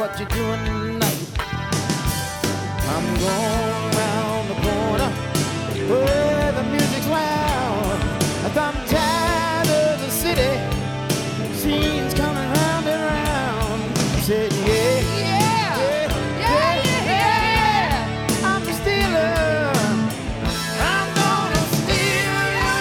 what you're doing tonight. I'm going round the corner where the music's loud. I'm tired of the city, scenes coming round and round. I said, yeah, I'm a stealer. I'm gonna steal your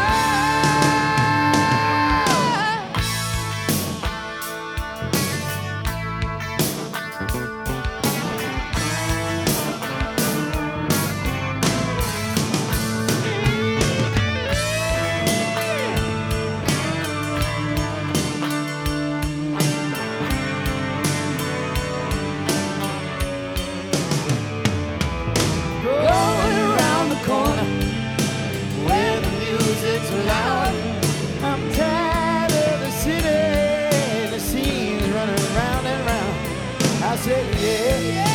going around the corner where the music's loud. I'm tired of the city, the scene's running round and round. I said, yeah.